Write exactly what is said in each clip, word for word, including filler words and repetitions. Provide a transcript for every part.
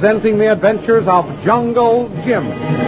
presenting the adventures of Jungle Jim.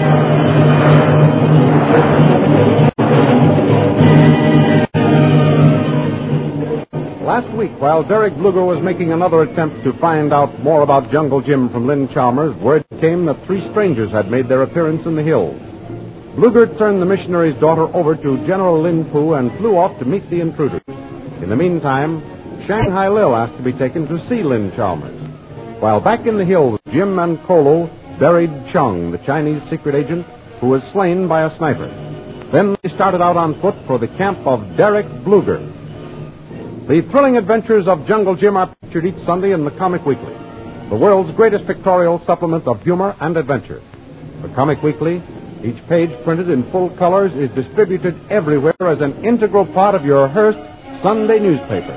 Last week, while Derek Bluger was making another attempt to find out more about Jungle Jim from Lynn Chalmers, word came that three strangers had made their appearance in the hills. Bluger turned the missionary's daughter over to General Lin Fu and flew off to meet the intruders. In the meantime, Shanghai Lil asked to be taken to see Lynn Chalmers. While back in the hills, Jim and Kolo buried Chung, the Chinese secret agent, who was slain by a sniper. Then they started out on foot for the camp of Derek Bluger. The thrilling adventures of Jungle Jim are pictured each Sunday in the Comic Weekly, the world's greatest pictorial supplement of humor and adventure. The Comic Weekly, each page printed in full colors, is distributed everywhere as an integral part of your Hearst Sunday newspaper.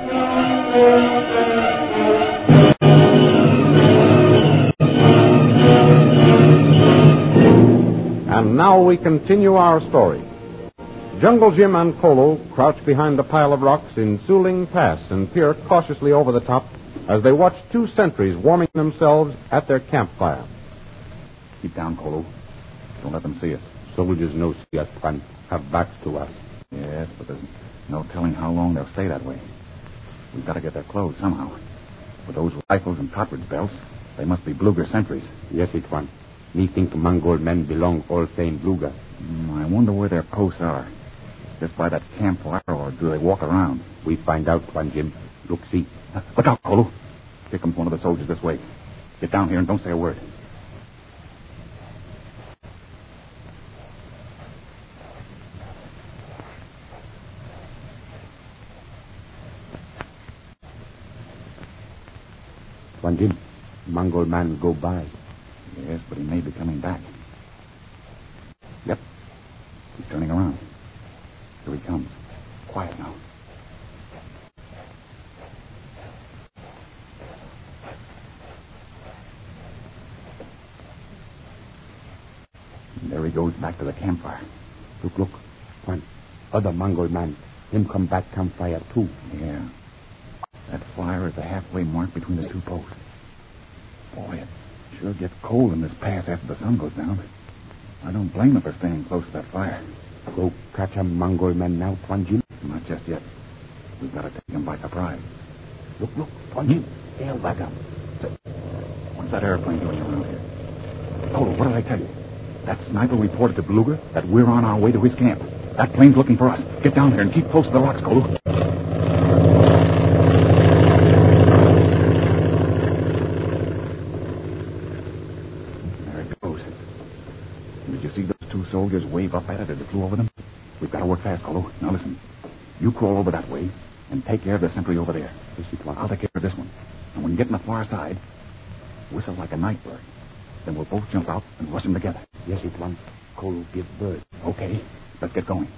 And now we continue our story. Jungle Jim and Kolo crouch behind the pile of rocks in Suling Pass and peer cautiously over the top as they watch two sentries warming themselves at their campfire. Keep down, Kolo. Don't let them see us. Soldiers no see us, Juan. Have backs to us. Yes, but there's no telling how long they'll stay that way. We've got to get their clothes somehow. With those rifles and cartridge belts, they must be Bluger sentries. Yes, it Juan. Me think Mongol men belong all same Bluger. Mm, I wonder where their posts are. Just by that campfire, or do they walk around? We find out, Juan Jim. Look, see. Uh, look out, Kolo. Here comes one of the soldiers this way. Get down here and don't say a word. Juan Jim, Mongol man go by. Yes, but he may be coming back. Yep. He's turning around. Here he comes. Quiet now. And there he goes back to the campfire. Look, look. Juan, other Mongol man. Him come back campfire too. Yeah. That fire is the halfway mark between the two posts. Boy, it sure gets cold in this pass after the sun goes down. I don't blame him for staying close to that fire. Go catch a Mongol man now, Juan Jim. Not just yet. We've got to take him by surprise. Look, look, Juan Jim. They'll back up. What's that airplane doing around here? Kolo, what did I tell you? That sniper reported to Bluger that we're on our way to his camp. That plane's looking for us. Get down there and keep close to the rocks, Kolo. There it goes. Did you see those two soldiers wave up at it as it flew over them? We've got to work fast, Kolo. Now listen. You crawl over that way and take care of the sentry over there. I'll take care of this one. And when you get on the far side, whistle like a night bird. Then we'll both jump out and rush them together. Yes, it Juan. Kolo give bird. Okay. Let's get going.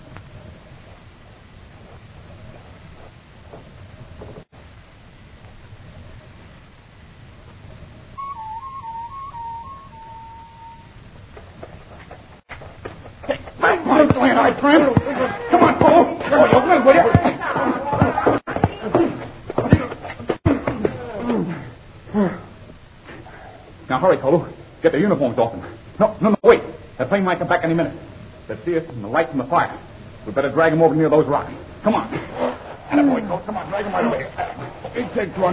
Hey, I'm going all right, friend. Come on, Kolo. Oh, you win, will you? Now, hurry, Kolo. Get their uniforms off them. No, no, no, wait. That plane might come back any minute. They see us in the light from the fire. We'd better drag them over near those rocks. Come on. Attaboy, Kolo. Come on, drag them right away. It takes one.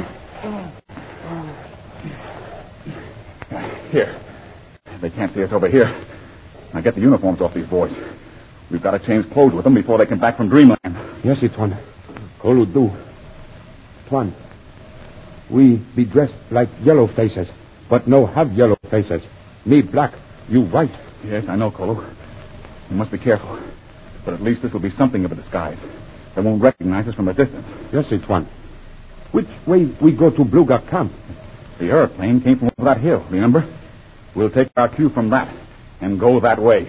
Here. They can't see us over here. Now get the uniforms off these boys. We've got to change clothes with them before they come back from Dreamland. Yes, it Juan. Kolo do. Juan, we be dressed like yellow faces, but no have yellow faces. Me black, you white. Yes, I know, Kolo. You must be careful. But at least this will be something of a disguise. They won't recognize us from a distance. Yes, it Juan. Which way we go to Bluger camp? The airplane came from over that hill, remember? We'll take our cue from that and go that way.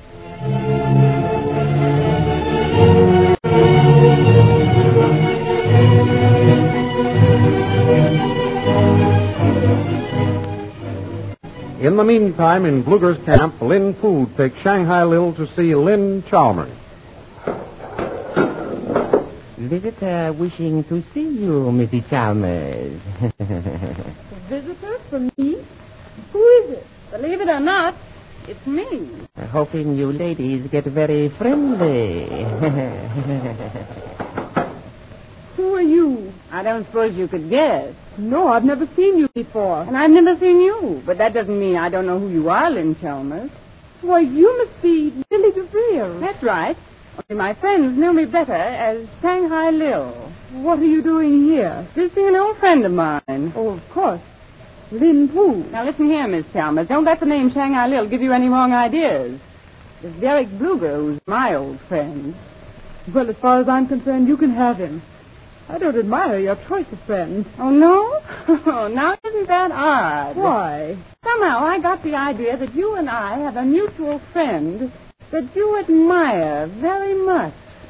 In the meantime, in Bluger's camp, Lin Fu takes Shanghai Lil to see Lynn Chalmers. Visitor wishing to see you, Missus Chalmers. Visitor from me? Who Believe it or not, it's me. Uh, hoping you ladies get very friendly. Who are you? I don't suppose you could guess. No, I've never seen you before. And I've never seen you. But that doesn't mean I don't know who you are, Lynn Chalmers. Why, you must be Lily DeVere. That's right. Only my friends knew me better as Shanghai Lil. What are you doing here? Visiting an old friend of mine. Oh, of course. Lin Poo. Now, listen here, Miss Chalmers. Don't let the name Shanghai Lil give you any wrong ideas. It's Derek Bluger, who's my old friend. Well, as far as I'm concerned, you can have him. I don't admire your choice of friends. Oh, no? Now, isn't that odd? Why? Somehow I got the idea that you and I have a mutual friend that you admire very much.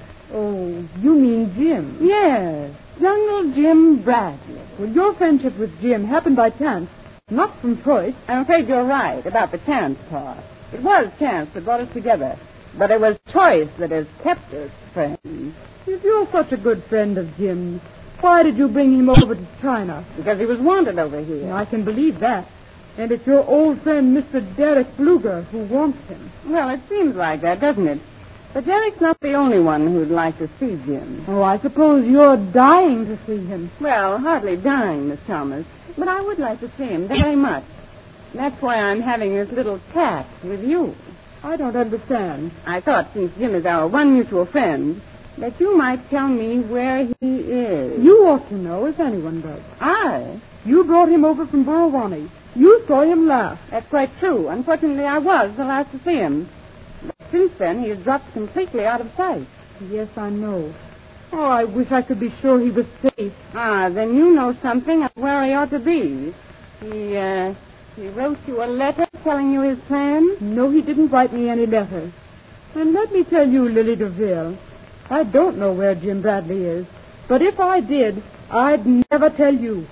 Oh, you mean Jim? Yes, Jungle Jim Bradley. Well, your friendship with Jim happened by chance, not from choice. I'm afraid you're right about the chance part. It was chance that brought us together, but it was choice that has kept us friends. If you're such a good friend of Jim's, why did you bring him over to China? Because he was wanted over here. I can believe that. And it's your old friend, Mister Derek Bluger, who wants him. Well, it seems like that, doesn't it? But Derek's not the only one who'd like to see Jim. Oh, I suppose you're dying to see him. Well, hardly dying, Miss Chalmers. But I would like to see him very much. That's why I'm having this little chat with you. I don't understand. I thought, since Jim is our one mutual friend, that you might tell me where he is. You ought to know, if anyone does. I? You brought him over from Burrawani. You saw him laugh. That's quite true. Unfortunately, I was the last to see him. But since then, he has dropped completely out of sight. Yes, I know. Oh, I wish I could be sure he was safe. Ah, then you know something of where he ought to be. He, uh, he wrote you a letter telling you his plan? No, he didn't write me any letter. And let me tell you, Lily DeVille, I don't know where Jim Bradley is. But if I did, I'd never tell you.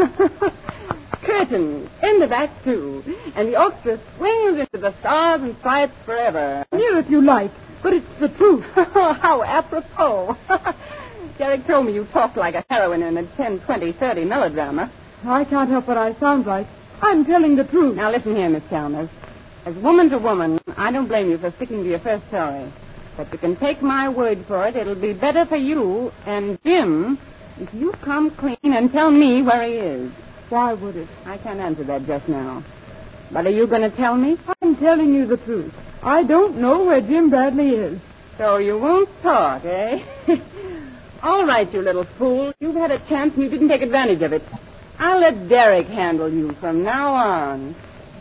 Curtain. End of Act Two. And the orchestra swings into the stars and stripes forever. Near if you like, but it's the truth. How apropos. Derek told me you talked like a heroine in a ten, twenty, thirty melodrama. I can't help what I sound like. I'm telling the truth. Now listen here, Miss Chalmers. As woman to woman, I don't blame you for sticking to your first story. But you can take my word for it, it'll be better for you and Jim if you come clean and tell me where he is. Why would it? I can't answer that just now. But are you going to tell me? I'm telling you the truth. I don't know where Jim Bradley is. So you won't talk, eh? All right, you little fool. You've had a chance and you didn't take advantage of it. I'll let Derek handle you from now on.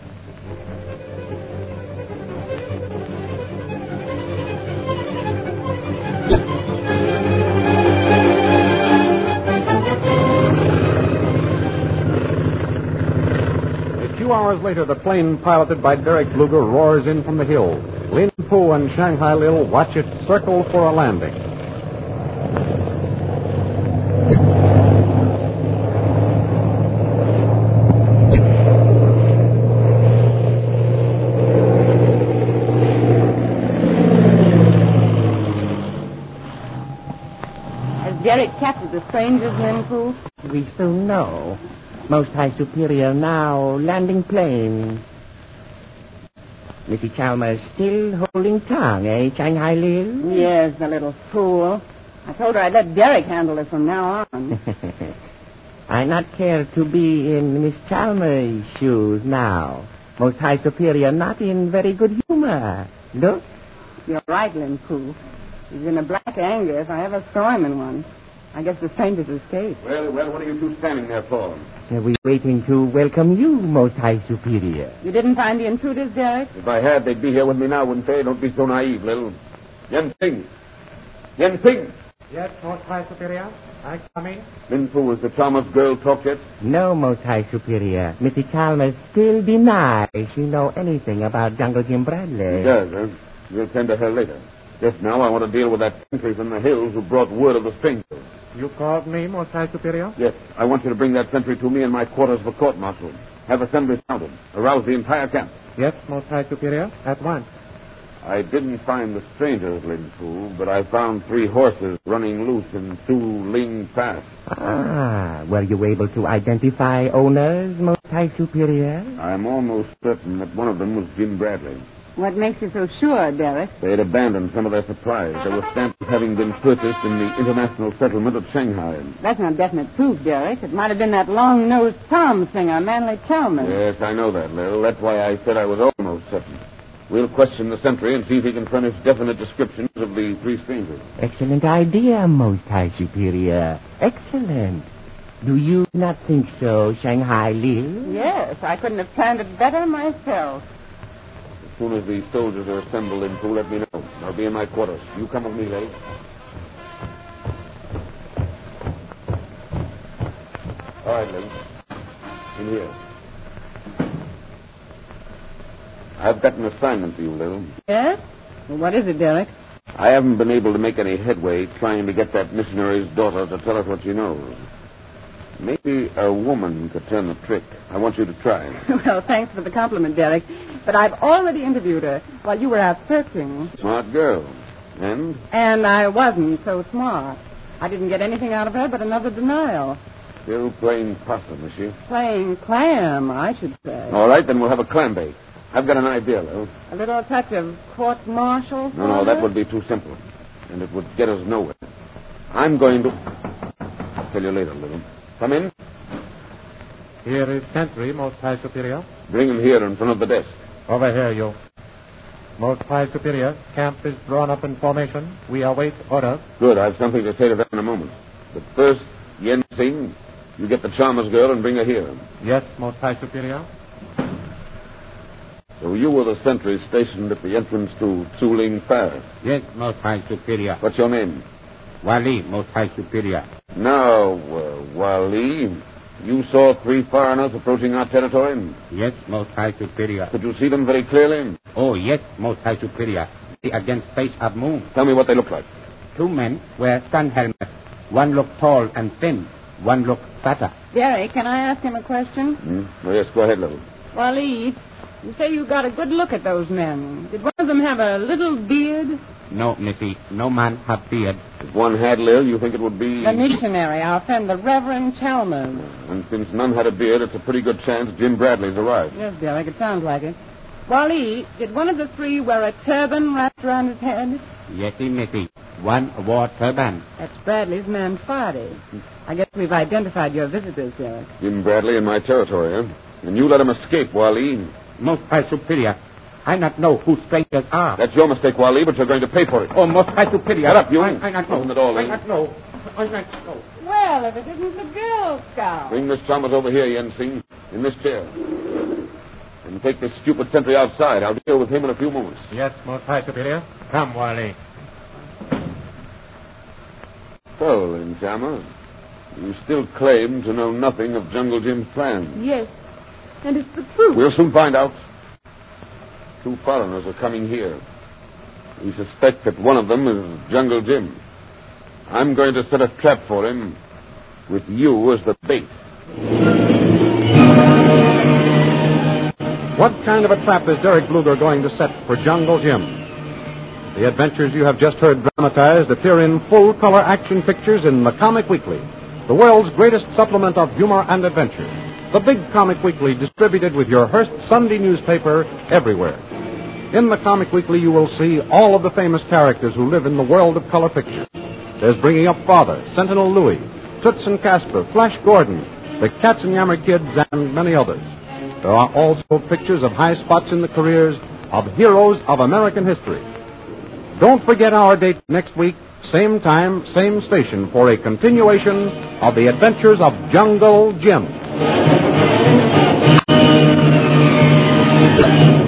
Two hours later, the plane piloted by Derek Bluger roars in from the hills. Lin Poo and Shanghai Lil watch it circle for a landing. Has Derek captured the strangers, Lin Poo? We soon know. Most High Superior now, landing plane. Missus Chalmers still holding tongue, eh, Shanghai Lil? Yes, the little fool. I told her I'd let Derek handle it from now on. I not care to be in Miss Chalmers' shoes now. Most High Superior not in very good humor. Look. You're right, Lin Poo. He's in a black anger if I ever saw him in one. I guess the strangers escaped. Well, well, what are you two standing there for? Are we waiting to welcome you, Most High Superior? You didn't find the intruders, Derek? If I had, they'd be here with me now, wouldn't they? Don't be so naive, Lil. Yen Ping. Yen Ping. Yes, Most High Superior. I come in. Lin Poo, has the Chalmers girl talked yet? No, Most High Superior. Missus Chalmers still denies she know anything about Jungle Jim Bradley. She does, huh? We'll tend to her later. Just now, I want to deal with that sentry from the hills who brought word of the stranger. You called me, Most High Superior? Yes, I want you to bring that sentry to me in my quarters for court-martial. Have assembly sounded. Arouse the entire camp. Yes, Most High Superior. At once. I didn't find the strangers, Lin Fu, but I found three horses running loose in Tu Ling Pass. Ah, were you able to identify owners, Most High Superior? I'm almost certain that one of them was Jim Bradley. What makes you so sure, Derek? They had abandoned some of their supplies. They were stamps having been purchased in the international settlement of Shanghai. That's not definite proof, Derek. It might have been that long-nosed psalm singer, Manly Chalmers. Yes, I know that, Lil. That's why I said I was almost certain. We'll question the sentry and see if he can furnish definite descriptions of the three strangers. Excellent idea, Most High Superior. Excellent. Do you not think so, Shanghai Lil? Yes, I couldn't have planned it better myself. As soon as the soldiers are assembled in Fu, let me know. I'll be in my quarters. You come with me, Lil. All right, Lil. In here. I've got an assignment for you, Lil. Yes? Well, what is it, Derek? I haven't been able to make any headway trying to get that missionary's daughter to tell us what she knows. Maybe a woman could turn the trick. I want you to try. Well, thanks for the compliment, Derek. But I've already interviewed her while you were out searching. Smart girl. And? And I wasn't so smart. I didn't get anything out of her but another denial. Still playing possum, is she? Playing clam, I should say. All right, then we'll have a clam bake. I've got an idea, Lil. A little touch of court-martial? No, no, that would be too simple. And it would get us nowhere. I'm going to... I'll tell you later, Lil. Come in. Here is sentry, Most High Superior. Bring him here in front of the desk. Over here, you. Most High Superior, camp is drawn up in formation. We await orders. Good, I've something to say to them in a moment. But first, Yen Sing, you get the Chalmers girl and bring her here. Yes, Most High Superior. So you were the sentry stationed at the entrance to Tsuling Pass. Yes, Most High Superior. What's your name? Wali, Most High Superior. Now, uh, Wali, you saw three foreigners approaching our territory? Yes, Most High Superior. Could you see them very clearly? Oh, yes, Most High Superior. The against face of moon. Tell me what they look like. Two men wear sun helmets. One looked tall and thin. One looked fatter. Derek, can I ask him a question? Hmm? Oh, yes, go ahead, Little. Wally, you say you got a good look at those men. Did one of them have a little beard? No, Missy. No man have beard. If one had, Lil, you think it would be... The missionary, our friend, the Reverend Chalmers. And since none had a beard, it's a pretty good chance Jim Bradley's arrived. Yes, Derek, it sounds like it. Wally, did one of the three wear a turban wrapped around his head? Yesy, Missy. One wore turban. That's Bradley's man, Friday. I guess we've identified your visitors, Derek. Jim Bradley in my territory, huh? And you let him escape, Wally. Most High Superior. I not know who strangers are. That's your mistake, Wally, but you're going to pay for it. Oh, Most High Superior. Shut up, you. I, I not know. Open the door, I Lil. not know. I not know. Well, if it isn't the Girl Scout. Bring Miss Chalmers over here, Yen Sing, in this chair. And take this stupid sentry outside. I'll deal with him in a few moments. Yes, Most High Superior. Come, Wally. So, Lin Chalmers, you still claim to know nothing of Jungle Jim's plans. Yes, and it's the truth. We'll soon find out. Two foreigners are coming here. We suspect that one of them is Jungle Jim. I'm going to set a trap for him with you as the bait. What kind of a trap is Derek Bluger going to set for Jungle Jim? The adventures you have just heard dramatized appear in full-color action pictures in The Comic Weekly, the world's greatest supplement of humor and adventure. The Big Comic Weekly, distributed with your Hearst Sunday newspaper everywhere. In The Comic Weekly, you will see all of the famous characters who live in the world of color pictures. There's Bringing Up Father, Sentinel Louie, Toots and Casper, Flash Gordon, the Katzenjammer Kids, and many others. There are also pictures of high spots in the careers of heroes of American history. Don't forget our date next week, same time, same station, for a continuation of the adventures of Jungle Jim.